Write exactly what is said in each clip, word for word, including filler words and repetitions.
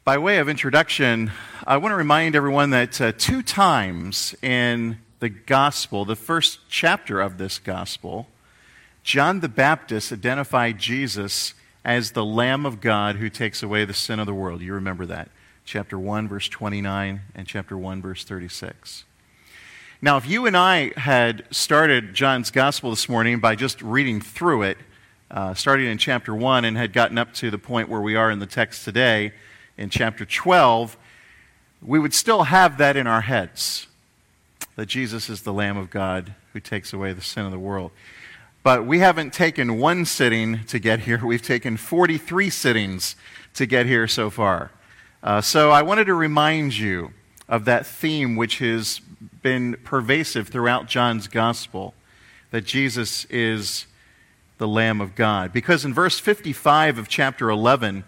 By way of introduction, I want to remind everyone that uh, two times in the gospel, the first chapter of this gospel, John the Baptist identified Jesus as the Lamb of God who takes away the sin of the world. You remember that. Chapter one, verse twenty-nine, and chapter one, verse thirty-six. Now, if you and I had started John's gospel this morning by just reading through it, uh, starting in chapter one, and had gotten up to the point where we are in the text today, in chapter twelve, we would still have that in our heads, that Jesus is the Lamb of God who takes away the sin of the world. But we haven't taken one sitting to get here. We've taken forty-three sittings to get here so far. Uh, so I wanted to remind you of that theme which has been pervasive throughout John's gospel, that Jesus is the Lamb of God. Because in verse fifty-five of chapter eleven,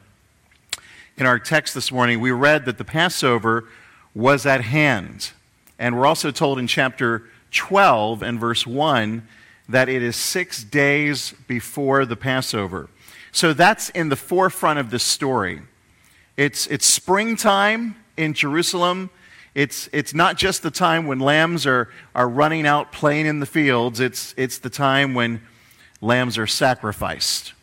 in our text this morning, we read that the Passover was at hand. And we're also told in chapter twelve and verse one that it is six days before the Passover. So that's in the forefront of this story. It's, it's springtime in Jerusalem. It's, it's not just the time when lambs are, are running out playing in the fields. It's, it's the time when lambs are sacrificed.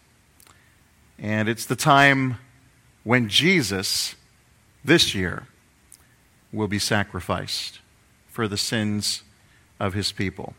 And it's the time when Jesus, this year, will be sacrificed for the sins of his people.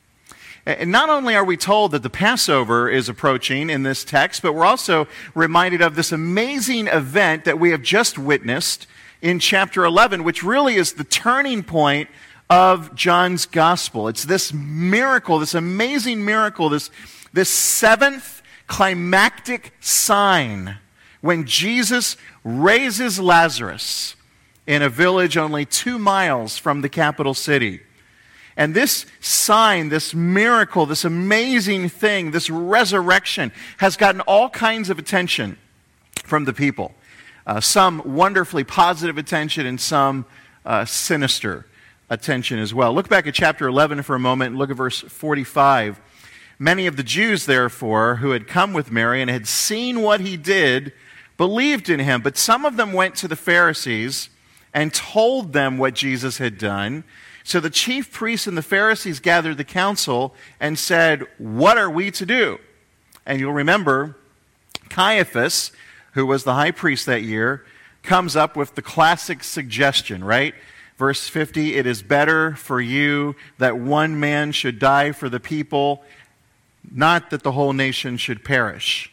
And not only are we told that the Passover is approaching in this text, but we're also reminded of this amazing event that we have just witnessed in chapter eleven, which really is the turning point of John's gospel. It's this miracle, this amazing miracle, this, this seventh climactic sign when Jesus raises Lazarus in a village only two miles from the capital city. And this sign, this miracle, this amazing thing, this resurrection has gotten all kinds of attention from the people. Uh, some wonderfully positive attention and some uh, sinister attention as well. Look back at chapter eleven for a moment and look at verse forty-five. Many of the Jews, therefore, who had come with Mary and had seen what he did, believed in him. But some of them went to the Pharisees and told them what Jesus had done. So the chief priests and the Pharisees gathered the council and said, "What are we to do?" And you'll remember Caiaphas, who was the high priest that year, comes up with the classic suggestion, right? Verse fifty, "It is better for you that one man should die for the people, not that the whole nation should perish."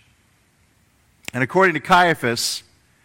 And according to Caiaphas,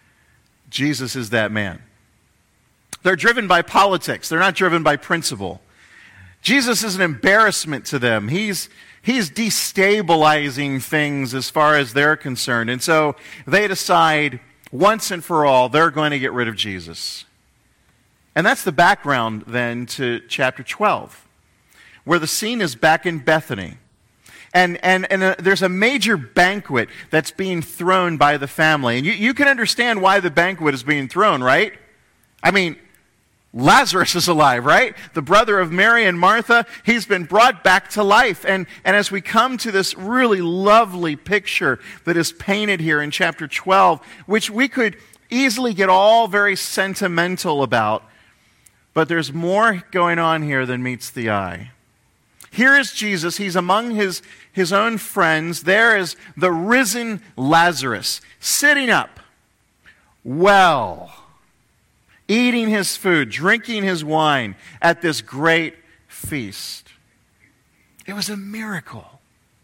Jesus is that man. They're driven by politics. They're not driven by principle. Jesus is an embarrassment to them. He's, he's destabilizing things as far as they're concerned. And so they decide once and for all they're going to get rid of Jesus. And that's the background then to chapter twelve, where the scene is back in Bethany. And, and, and uh, there's a major banquet that's being thrown by the family. And you, you can understand why the banquet is being thrown, right? I mean, Lazarus is alive, right? The brother of Mary and Martha, he's been brought back to life. And, and as we come to this really lovely picture that is painted here in chapter twelve, which we could easily get all very sentimental about, but there's more going on here than meets the eye. Here is Jesus. He's among his, his own friends. There is the risen Lazarus sitting up, well, eating his food, drinking his wine at this great feast. It was a miracle.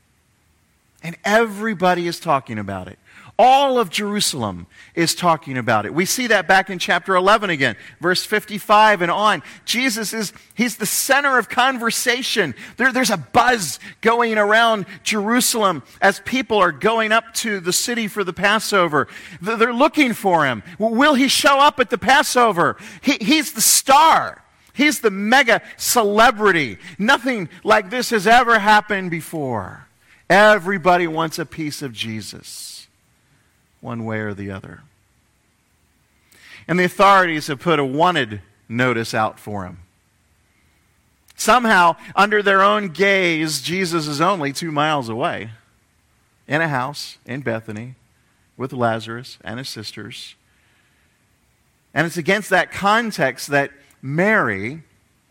And everybody is talking about it. All of Jerusalem is talking about it. We see that back in chapter eleven again, verse fifty-five and on. Jesus is, he's the center of conversation. There, there's a buzz going around Jerusalem as people are going up to the city for the Passover. They're looking for him. Will he show up at the Passover? He, he's the star. He's the mega celebrity. Nothing like this has ever happened before. Everybody wants a piece of Jesus, one way or the other. And the authorities have put a wanted notice out for him. Somehow, under their own gaze, Jesus is only two miles away, in a house in Bethany with Lazarus and his sisters. And it's against that context that Mary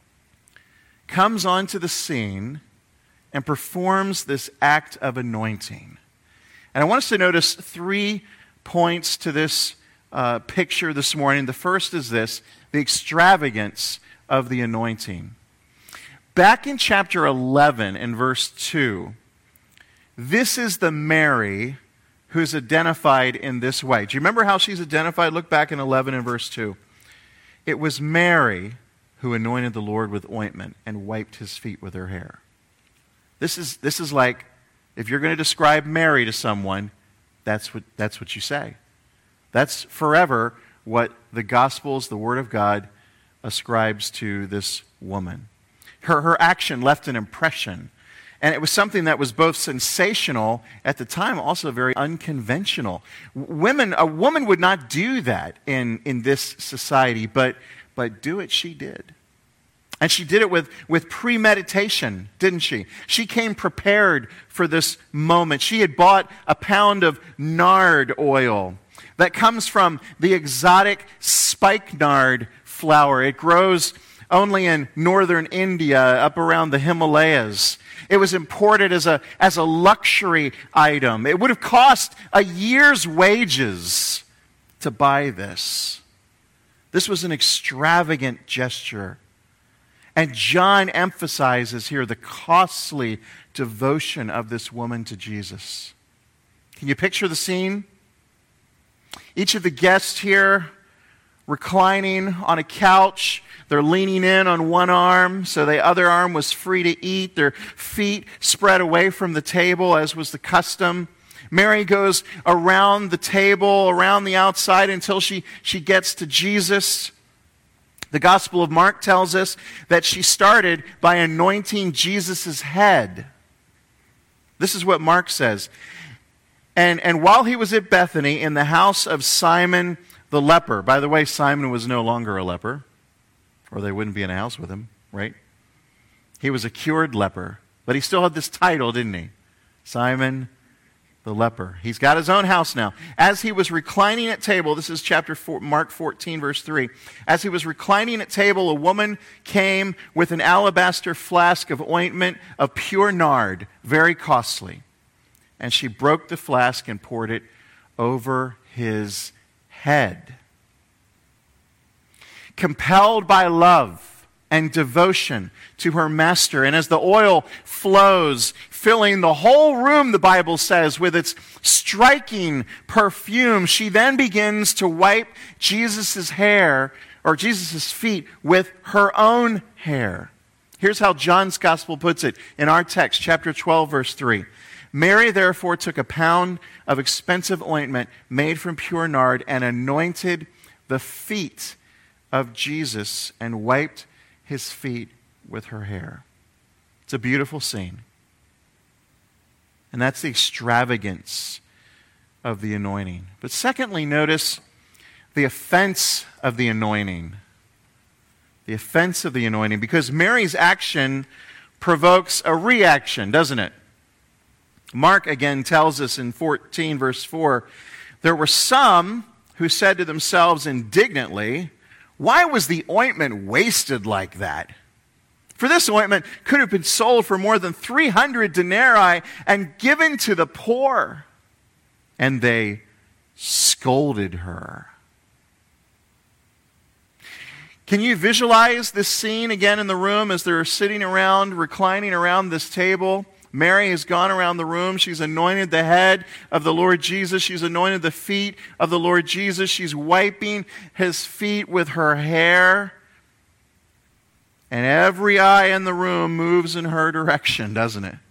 comes onto the scene and performs this act of anointing. And I want us to notice three points to this uh, picture this morning. The first is this: the extravagance of the anointing. Back in chapter eleven and verse two, this is the Mary who's identified in this way. Do you remember how she's identified? Look back in eleven and verse two. It was Mary who anointed the Lord with ointment and wiped his feet with her hair. This is, this is like, if you're going to describe Mary to someone, that's what, that's what you say. That's forever what the Gospels, the Word of God, ascribes to this woman. Her, her action left an impression. And it was something that was both sensational at the time, also very unconventional. Women, a woman would not do that in, in this society, but, but do it she did. And she did it with, with premeditation, didn't she? She came prepared for this moment. She had bought a pound of nard oil that comes from the exotic spikenard flower. It grows only in northern India, up around the Himalayas. It was imported as a, as a luxury item. It would have cost a year's wages to buy this. This was an extravagant gesture. And John emphasizes here the costly devotion of this woman to Jesus. Can you picture the scene? Each of the guests here reclining on a couch. They're leaning in on one arm, so the other arm was free to eat. Their feet spread away from the table, as was the custom. Mary goes around the table, around the outside, until she, she gets to Jesus. The Gospel of Mark tells us that she started by anointing Jesus' head. This is what Mark says. And, and while he was at Bethany in the house of Simon the leper. By the way, Simon was no longer a leper, or they wouldn't be in a house with him, right? He was a cured leper, but he still had this title, didn't he? Simon the leper. He's got his own house now. As he was reclining at table, this is chapter four, Mark fourteen, verse three. As he was reclining at table, a woman came with an alabaster flask of ointment of pure nard, very costly. And she broke the flask and poured it over his head. Compelled by love and devotion to her master, and as the oil flows, filling the whole room, the Bible says, with its striking perfume, she then begins to wipe Jesus' hair, or Jesus' feet, with her own hair. Here's how John's Gospel puts it in our text, chapter twelve, verse three. Mary therefore took a pound of expensive ointment made from pure nard and anointed the feet of Jesus and wiped his feet with her hair. It's a beautiful scene. And that's the extravagance of the anointing. But secondly, notice the offense of the anointing. The offense of the anointing. Because Mary's action provokes a reaction, doesn't it? Mark again tells us in fourteen, verse four, there were some who said to themselves indignantly, why was the ointment wasted like that? For this ointment could have been sold for more than three hundred denarii and given to the poor. And they scolded her. Can you visualize this scene again in the room as they're sitting around, reclining around this table? Mary has gone around the room. She's anointed the head of the Lord Jesus. She's anointed the feet of the Lord Jesus. She's wiping his feet with her hair. And every eye in the room moves in her direction, doesn't it?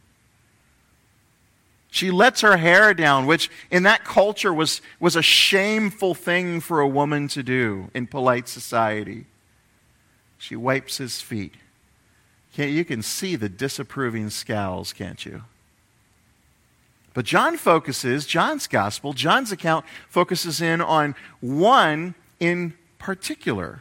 She lets her hair down, which in that culture was, was a shameful thing for a woman to do in polite society. She wipes his feet. You can see the disapproving scowls, can't you? But John focuses, John's gospel, John's account focuses in on one in particular,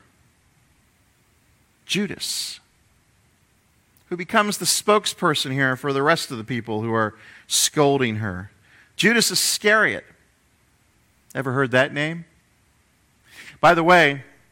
Judas, who becomes the spokesperson here for the rest of the people who are scolding her. Judas Iscariot. Ever heard that name? By the way,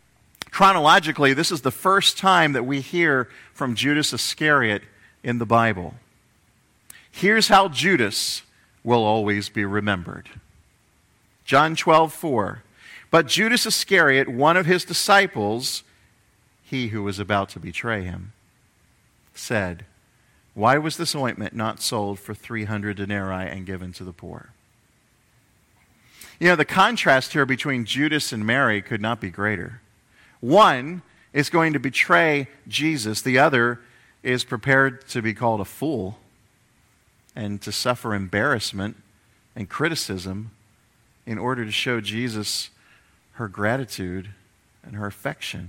Chronologically, this is the first time that we hear from Judas Iscariot in the Bible. Here's how Judas will always be remembered. John twelve four. But Judas Iscariot, one of his disciples, he who was about to betray him, said, "Why was this ointment not sold for three hundred denarii and given to the poor?" You know, the contrast here between Judas and Mary could not be greater. One is going to betray Jesus. The other is prepared to be called a fool and to suffer embarrassment and criticism in order to show Jesus her gratitude and her affection.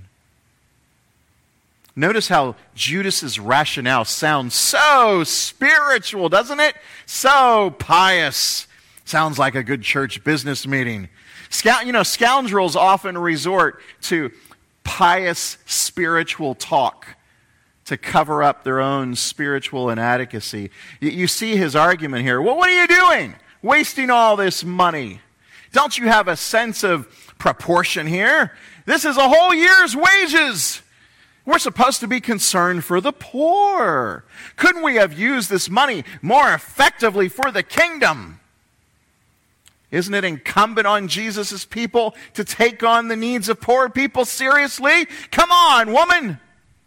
Notice how Judas's rationale sounds so spiritual, doesn't it? So pious. Sounds like a good church business meeting. Scout, you know, scoundrels often resort to pious spiritual talk to cover up their own spiritual inadequacy. You, you see his argument here. Well, what are you doing? Wasting all this money. Don't you have a sense of proportion here? This is a whole year's wages. We're supposed to be concerned for the poor. Couldn't we have used this money more effectively for the kingdom? Isn't it incumbent on Jesus' people to take on the needs of poor people seriously? Come on, woman!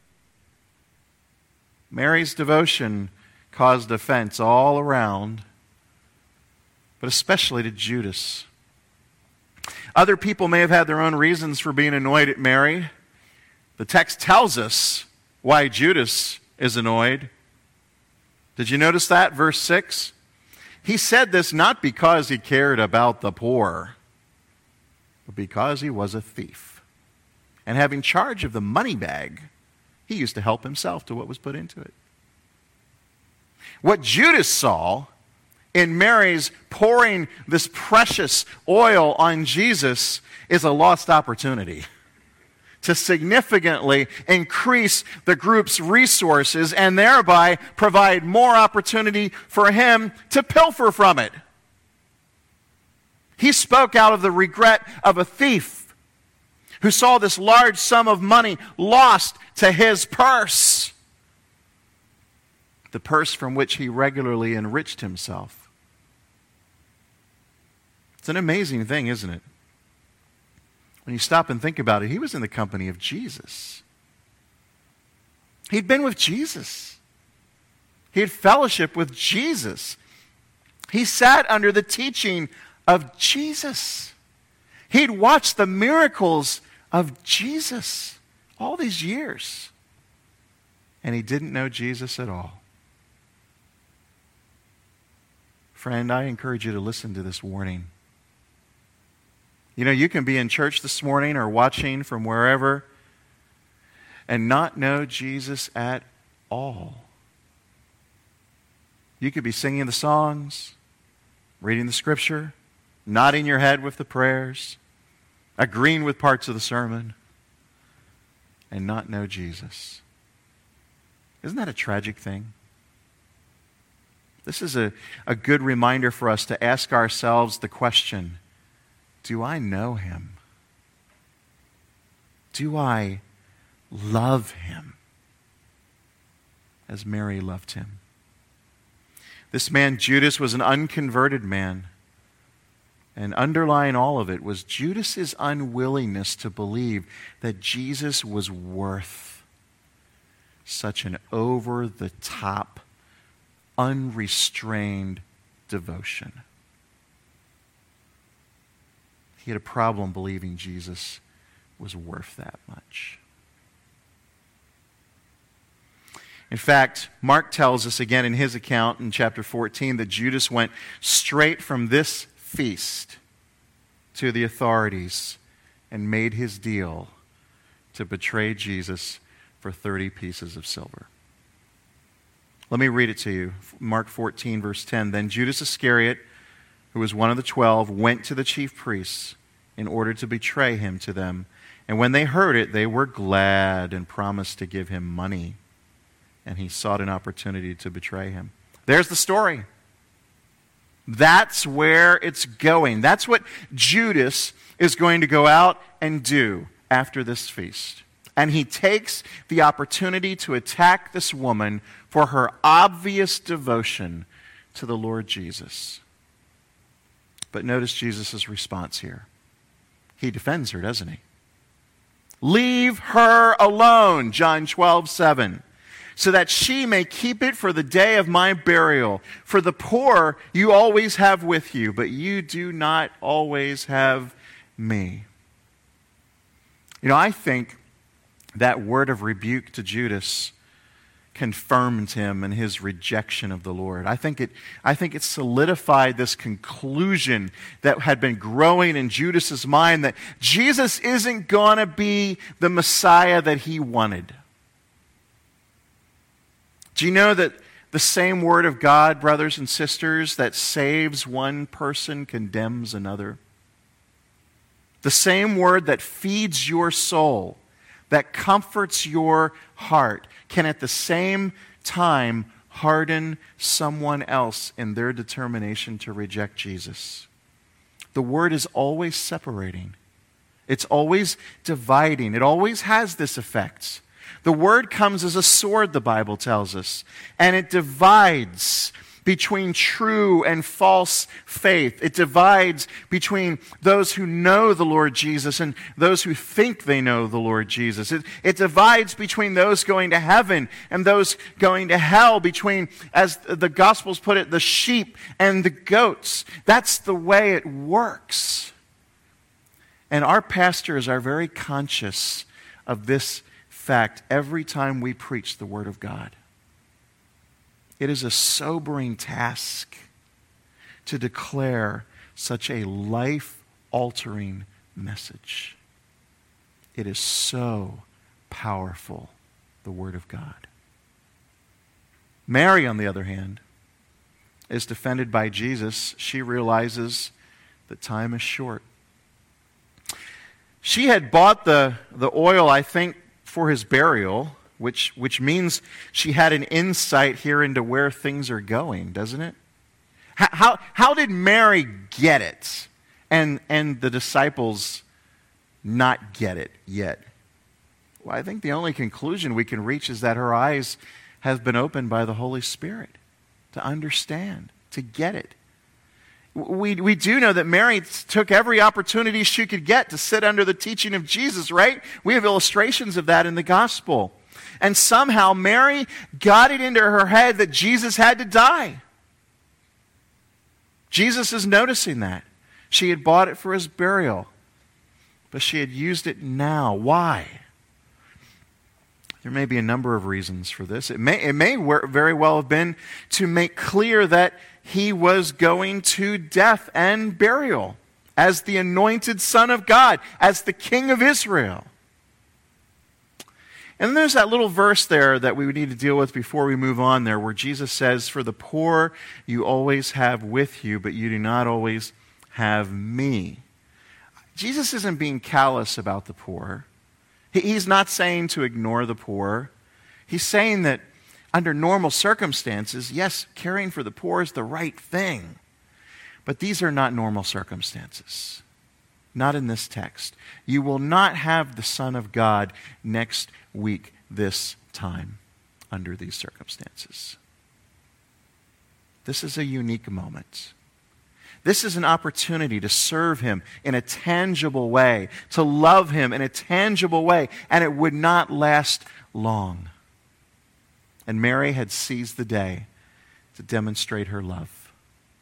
Mary's devotion caused offense all around, but especially to Judas. Other people may have had their own reasons for being annoyed at Mary. The text tells us why Judas is annoyed. Did you notice that? Verse six? He said this not because he cared about the poor, but because he was a thief. And having charge of the money bag, he used to help himself to what was put into it. What Judas saw in Mary's pouring this precious oil on Jesus is a lost opportunity to significantly increase the group's resources and thereby provide more opportunity for him to pilfer from it. He spoke out of the regret of a thief who saw this large sum of money lost to his purse, the purse from which he regularly enriched himself. It's an amazing thing, isn't it? When you stop and think about it, he was in the company of Jesus. He'd been with Jesus. He had fellowship with Jesus. He sat under the teaching of Jesus. He'd watched the miracles of Jesus all these years. And he didn't know Jesus at all. Friend, I encourage you to listen to this warning. You know, you can be in church this morning or watching from wherever and not know Jesus at all. You could be singing the songs, reading the scripture, nodding your head with the prayers, agreeing with parts of the sermon, and not know Jesus. Isn't that a tragic thing? This is a, a good reminder for us to ask ourselves the question, do I know him? Do I love him as Mary loved him? This man, Judas, was an unconverted man. And underlying all of it was Judas's unwillingness to believe that Jesus was worth such an over-the-top, unrestrained devotion. He had a problem believing Jesus was worth that much. In fact, Mark tells us again in his account in chapter fourteen that Judas went straight from this feast to the authorities and made his deal to betray Jesus for thirty pieces of silver. Let me read it to you. Mark fourteen, verse ten. Then Judas Iscariot, who was one of the twelve, went to the chief priests in order to betray him to them. And when they heard it, they were glad and promised to give him money. And he sought an opportunity to betray him. There's the story. That's where it's going. That's what Judas is going to go out and do after this feast. And he takes the opportunity to attack this woman for her obvious devotion to the Lord Jesus. But notice Jesus' response here. He defends her, doesn't he? Leave her alone, John twelve seven, so that she may keep it for the day of my burial. For the poor you always have with you, but you do not always have me. You know, I think that word of rebuke to Judas confirmed him in his rejection of the Lord. I think it, I think it solidified this conclusion that had been growing in Judas's mind that Jesus isn't going to be the Messiah that he wanted. Do you know that the same word of God, brothers and sisters, that saves one person condemns another? The same word that feeds your soul, that comforts your heart, can at the same time harden someone else in their determination to reject Jesus. The word is always separating. It's always dividing. It always has this effect. The word comes as a sword, the Bible tells us, and it divides between true and false faith. It divides between those who know the Lord Jesus and those who think they know the Lord Jesus. It, it divides between those going to heaven and those going to hell, between, as the Gospels put it, the sheep and the goats. That's the way it works. And our pastors are very conscious of this fact every time we preach the Word of God. It is a sobering task to declare such a life-altering message. It is so powerful, the Word of God. Mary, on the other hand, is defended by Jesus. She realizes that time is short. She had bought the, the oil, I think, for his burial, which which means she had an insight here into where things are going, doesn't it? How how, how did Mary get it and, and the disciples not get it yet? Well, I think the only conclusion we can reach is that her eyes have been opened by the Holy Spirit to understand, to get it. We, we do know that Mary took every opportunity she could get to sit under the teaching of Jesus, right? We have illustrations of that in the gospel. And somehow Mary got it into her head that Jesus had to die. Jesus is noticing that. She had bought it for his burial, but she had used it now. Why? There may be a number of reasons for this. It may, it may very well have been to make clear that he was going to death and burial as the anointed Son of God, as the King of Israel. And there's that little verse there that we would need to deal with before we move on there, where Jesus says, for the poor you always have with you, but you do not always have me. Jesus isn't being callous about the poor. He's not saying to ignore the poor. He's saying that under normal circumstances, yes, caring for the poor is the right thing. But these are not normal circumstances. Not in this text. You will not have the Son of God next week this time under these circumstances. This is a unique moment. This is an opportunity to serve him in a tangible way, to love him in a tangible way, and it would not last long. And Mary had seized the day to demonstrate her love.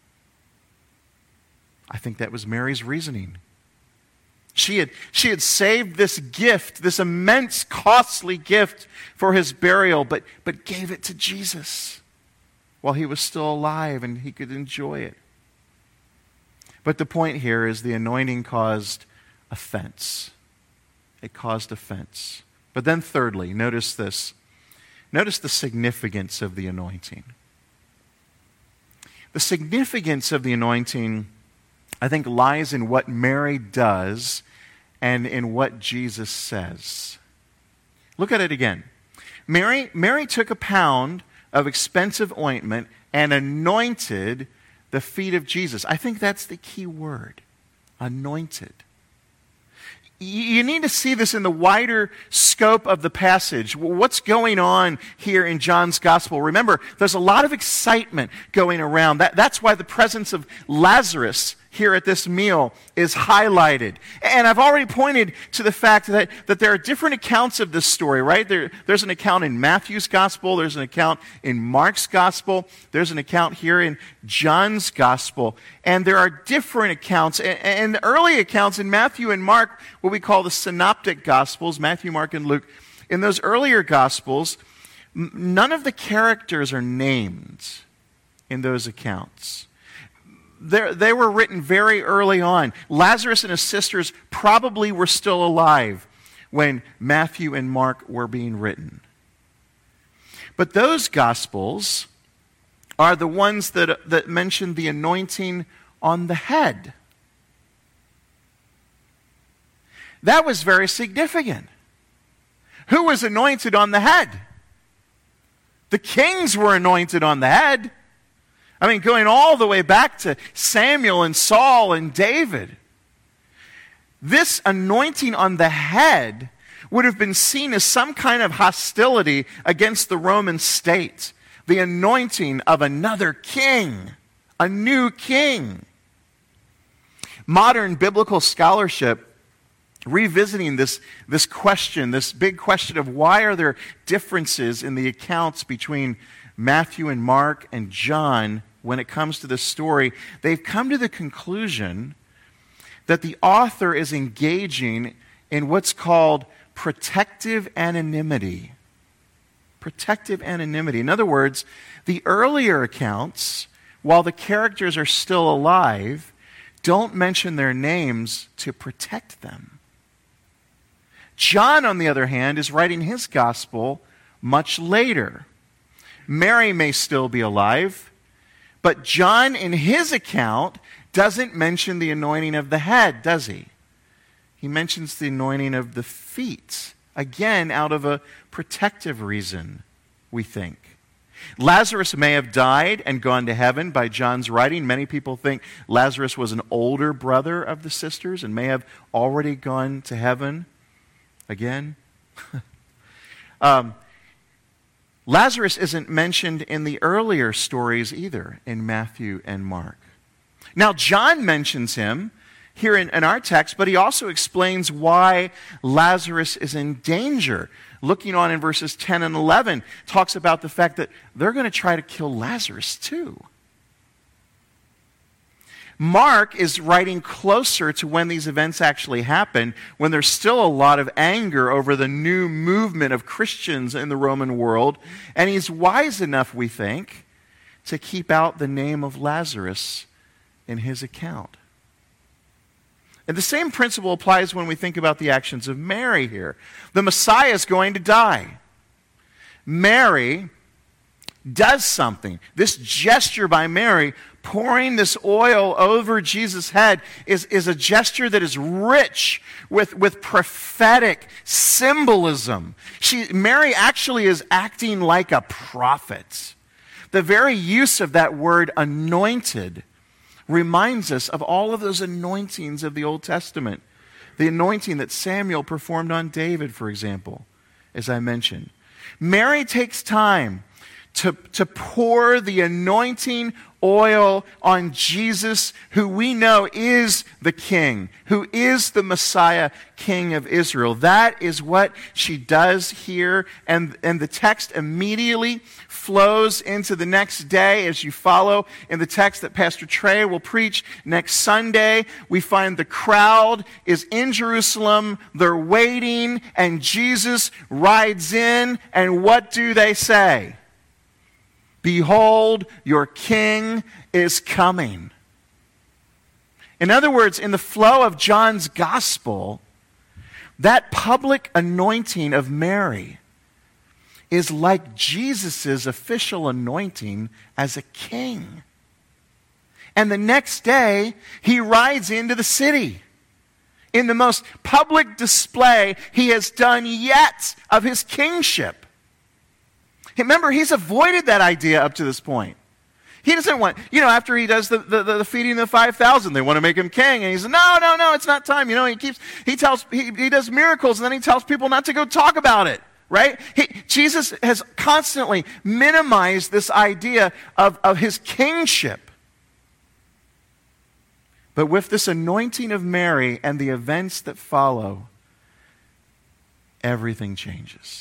I think that was Mary's reasoning. She had, she had saved this gift, this immense, costly gift for his burial, but, but gave it to Jesus while he was still alive and he could enjoy it. But the point here is the anointing caused offense. It caused offense. But then thirdly, notice this. Notice the significance of the anointing. The significance of the anointing, I think, lies in what Mary does and in what Jesus says. Look at it again. Mary, Mary took a pound of expensive ointment and anointed the feet of Jesus. I think that's the key word, anointed. you need to see this in the wider scope of the passage. What's going on here in John's gospel? Remember, there's a lot of excitement going around. That, that's why the presence of Lazarus here at this meal is highlighted. And I've already pointed to the fact that, that there are different accounts of this story, right? There, there's an account in Matthew's gospel, there's an account in Mark's gospel, there's an account here in John's gospel, and there are different accounts. And, and the early accounts in Matthew and Mark, what we call the synoptic gospels, Matthew, Mark, and Luke, in those earlier gospels, none of the characters are named in those accounts. They're, they were written very early on. Lazarus and his sisters probably were still alive when Matthew and Mark were being written. But those Gospels are the ones that, that mention the anointing on the head. That was very significant. Who was anointed on the head? The kings were anointed on the head. I mean, going all the way back to Samuel and Saul and David. This anointing on the head would have been seen as some kind of hostility against the Roman state. The anointing of another king, a new king. Modern biblical scholarship, revisiting this, this question, this big question of why are there differences in the accounts between Matthew and Mark and John when it comes to this story, they've come to the conclusion that the author is engaging in what's called protective anonymity. Protective anonymity. In other words, the earlier accounts, while the characters are still alive, don't mention their names to protect them. John, on the other hand, is writing his gospel much later. Mary may still be alive, but John, in his account, doesn't mention the anointing of the head, does he? He mentions the anointing of the feet, again, out of a protective reason, we think. Lazarus may have died and gone to heaven by John's writing. Many people think Lazarus was an older brother of the sisters and may have already gone to heaven again. um, Lazarus isn't mentioned in the earlier stories either, in Matthew and Mark. Now, John mentions him here in, in our text, but he also explains why Lazarus is in danger. Looking on in verses ten and eleven, talks about the fact that they're going to try to kill Lazarus too. Mark is writing closer to when these events actually happen, when there's still a lot of anger over the new movement of Christians in the Roman world, and he's wise enough, we think, to keep out the name of Lazarus in his account. And the same principle applies when we think about the actions of Mary here. The Messiah is going to die. Mary does something. This gesture by Mary, pouring this oil over Jesus' head, is, is a gesture that is rich with, with prophetic symbolism. She, Mary actually is acting like a prophet. The very use of that word anointed reminds us of all of those anointings of the Old Testament. The anointing that Samuel performed on David, for example, as I mentioned. Mary takes time to, to pour the anointing oil on Jesus, who we know is the King, who is the Messiah, King of Israel. That is what she does here, and, and the text immediately flows into the next day as you follow in the text that Pastor Trey will preach next Sunday. We find the crowd is in Jerusalem, they're waiting, and Jesus rides in, and what do they say? Behold, your King is coming. In other words, in the flow of John's gospel, that public anointing of Mary is like Jesus' official anointing as a king. And the next day, he rides into the city in the most public display he has done yet of his kingship. Remember, he's avoided that idea up to this point. He doesn't want, you know, after he does the, the, the feeding of the five thousand, they want to make him king. And he says, no, no, no, it's not time. You know, he keeps, he tells, he, he does miracles, and then he tells people not to go talk about it, right? He, Jesus has constantly minimized this idea of, of his kingship. But with this anointing of Mary and the events that follow, everything changes.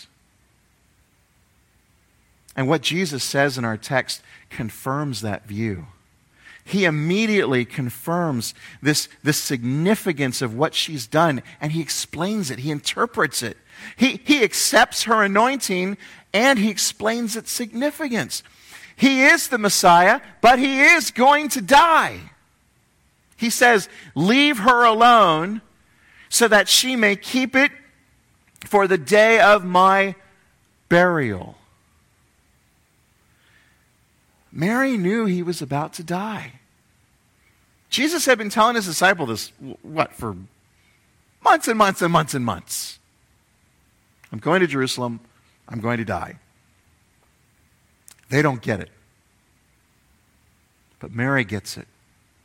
And what Jesus says in our text confirms that view. He immediately confirms this, this significance of what she's done, and he explains it. He interprets it. He, he accepts her anointing, and he explains its significance. He is the Messiah, but he is going to die. He says, leave her alone so that she may keep it for the day of my burial. Mary knew he was about to die. Jesus had been telling his disciple this, what, for months and months and months and months. I'm going to Jerusalem. I'm going to die. They don't get it. But Mary gets it.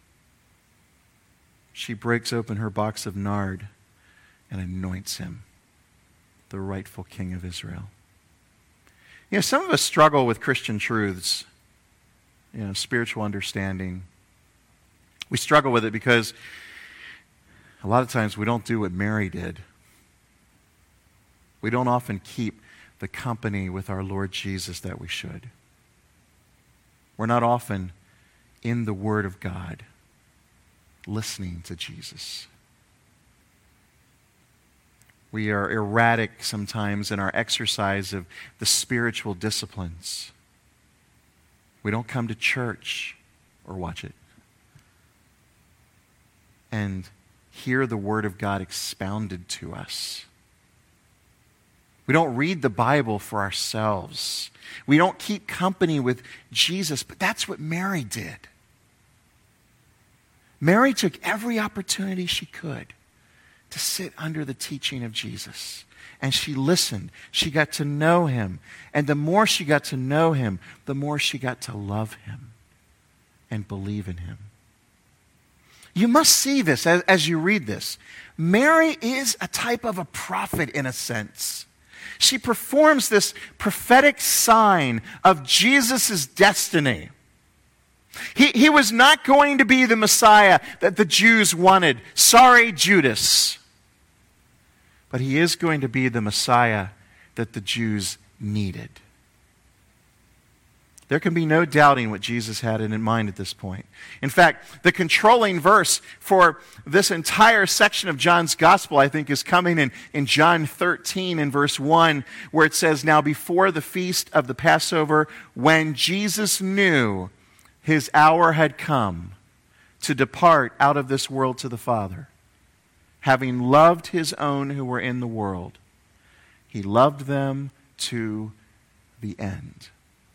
She breaks open her box of nard and anoints him, the rightful king of Israel. You know, some of us struggle with Christian truths, you know, spiritual understanding. We struggle with it because a lot of times we don't do what Mary did. We don't often keep the company with our Lord Jesus that we should. We're not often in the Word of God, listening to Jesus. We are erratic sometimes in our exercise of the spiritual disciplines. We don't come to church or watch it and hear the Word of God expounded to us. We don't read the Bible for ourselves. We don't keep company with Jesus, but that's what Mary did. Mary took every opportunity she could to sit under the teaching of Jesus. And she listened. She got to know him. And the more she got to know him, the more she got to love him and believe in him. You must see this as, as you read this. Mary is a type of a prophet in a sense. She performs this prophetic sign of Jesus' destiny. He, he was not going to be the Messiah that the Jews wanted. Sorry, Judas. But he is going to be the Messiah that the Jews needed. There can be no doubting what Jesus had in mind at this point. In fact, the controlling verse for this entire section of John's gospel, I think, is coming in, in John thirteen in verse one, where it says, now before the feast of the Passover, when Jesus knew his hour had come to depart out of this world to the Father, having loved his own who were in the world, he loved them to the end.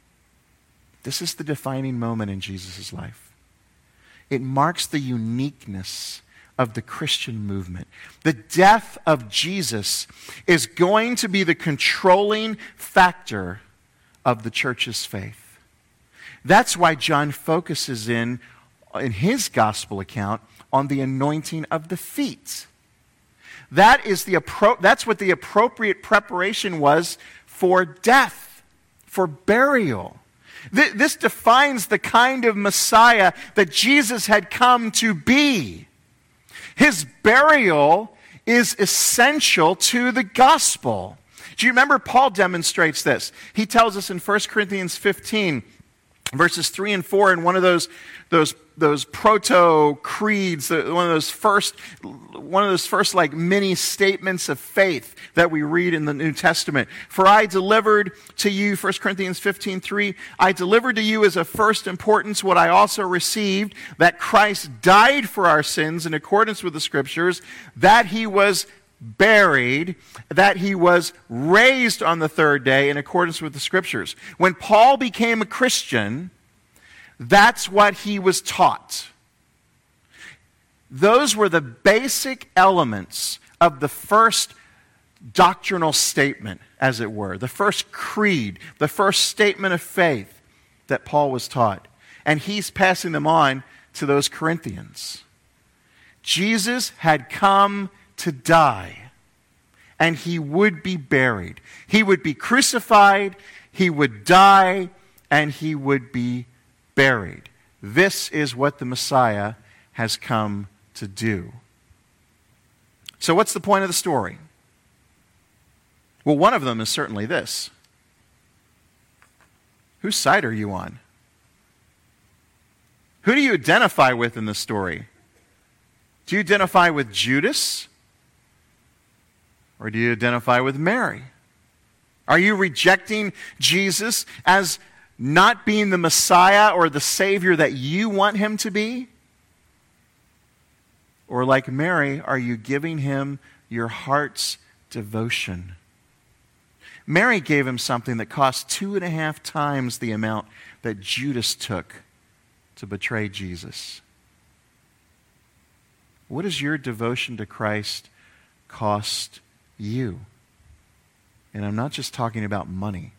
This is the defining moment in Jesus' life. It marks the uniqueness of the Christian movement. The death of Jesus is going to be the controlling factor of the church's faith. That's why John focuses in, in his gospel account, on the anointing of the feet. That is the appro- that's what the appropriate preparation was for death, for burial. Th- this defines the kind of Messiah that Jesus had come to be. His burial is essential to the gospel. Do you remember Paul demonstrates this? He tells us in First Corinthians fifteen, verses three and four, in one of those those those proto creeds, one of those first one of those first like mini statements of faith that we read in the New Testament. For I delivered to you, First Corinthians fifteen three, I delivered to you as of first importance what I also received, that Christ died for our sins in accordance with the Scriptures, that he was buried, that he was raised on the third day in accordance with the Scriptures. When Paul became a Christian, that's what he was taught. Those were the basic elements of the first doctrinal statement, as it were, the first creed, the first statement of faith that Paul was taught. and he's passing them on to those Corinthians. Jesus had come to die, and he would be buried. He would be crucified, he would die, and he would be buried. This is what the Messiah has come to do. So what's the point of the story? Well, one of them is certainly this. Whose side are you on? Who do you identify with in the story? Do you identify with Judas? Or do you identify with Mary? Are you rejecting Jesus as not being the Messiah or the Savior that you want him to be? Or like Mary, are you giving him your heart's devotion? Mary gave him something that cost two and a half times the amount that Judas took to betray Jesus. What does your devotion to Christ cost you? And I'm not just talking about money.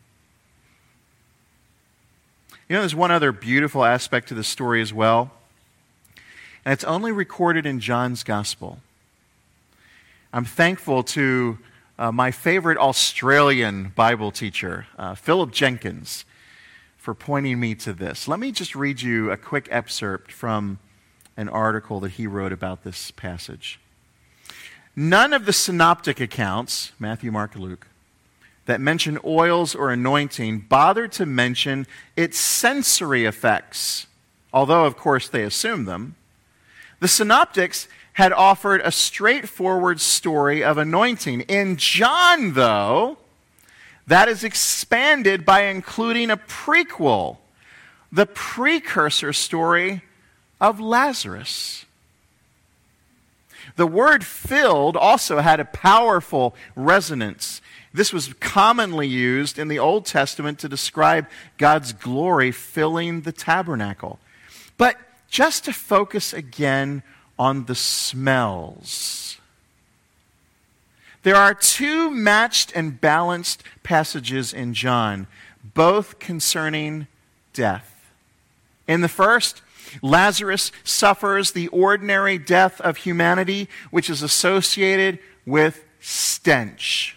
You know, there's one other beautiful aspect to the story as well, and it's only recorded in John's Gospel. I'm thankful to uh, my favorite Australian Bible teacher, uh, Philip Jenkins, for pointing me to this. Let me just read you a quick excerpt from an article that he wrote about this passage. None of the synoptic accounts, Matthew, Mark, Luke, that mention oils or anointing bother to mention its sensory effects, although, of course, they assume them. The synoptics had offered a straightforward story of anointing. In John, though, that is expanded by including a prequel, the precursor story of Lazarus. The word filled also had a powerful resonance. This was commonly used in the Old Testament to describe God's glory filling the tabernacle. But just to focus again on the smells. There are two matched and balanced passages in John, both concerning death. In the first, Lazarus suffers the ordinary death of humanity, which is associated with stench.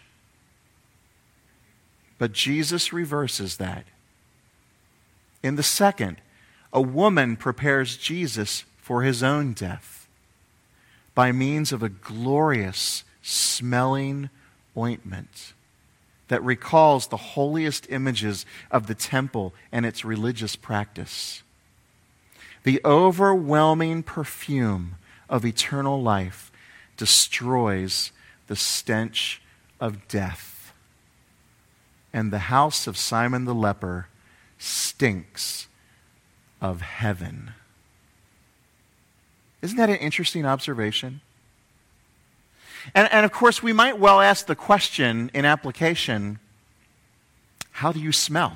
But Jesus reverses that. In the second, a woman prepares Jesus for his own death by means of a glorious smelling ointment that recalls the holiest images of the temple and its religious practice. The overwhelming perfume of eternal life destroys the stench of death. And the house of Simon the leper stinks of heaven. Isn't that an interesting observation? And, and of course, we might well ask the question in application, how do you smell?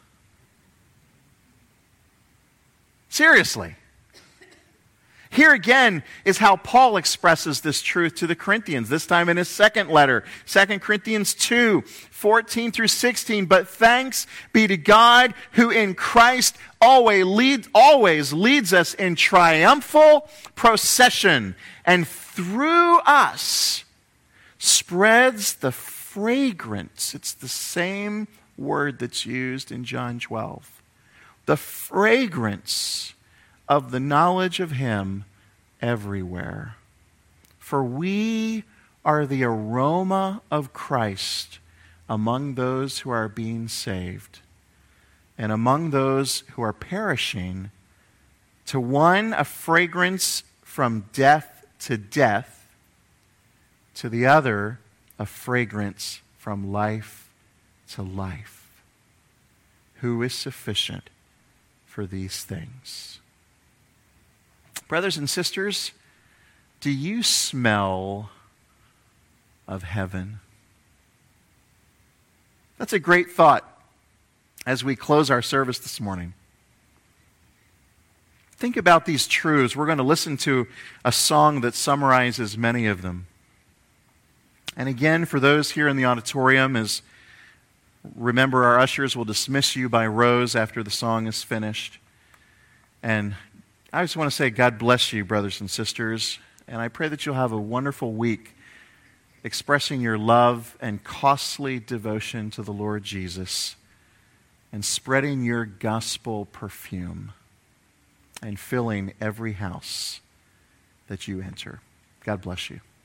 Seriously. Here again is how Paul expresses this truth to the Corinthians, this time in his second letter, Second Corinthians two, fourteen through sixteen. But thanks be to God who in Christ always, lead, always leads us in triumphal procession, and through us spreads the fragrance. It's the same word that's used in John twelve. The fragrance of the knowledge of him everywhere. For we are the aroma of Christ among those who are being saved and among those who are perishing. To one, a fragrance from death to death. To the other, a fragrance from life to life. Who is sufficient for these things? Brothers and sisters, do you smell of heaven? That's a great thought as we close our service this morning. Think about these truths. We're going to listen to a song that summarizes many of them. And again, for those here in the auditorium, as remember, our ushers will dismiss you by rows after the song is finished. And I just want to say God bless you, brothers and sisters, and I pray that you'll have a wonderful week expressing your love and costly devotion to the Lord Jesus and spreading your gospel perfume and filling every house that you enter. God bless you.